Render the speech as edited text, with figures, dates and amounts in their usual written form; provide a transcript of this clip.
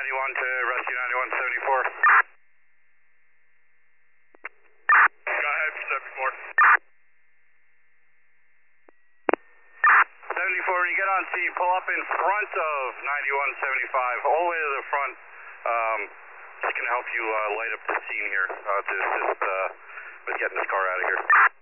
91 to rescue 9174. Go ahead, 74. 74, when you get on scene, pull up in front of 9175, all the way to the front. Just going to help you light up the scene here to assist with getting this car out of here.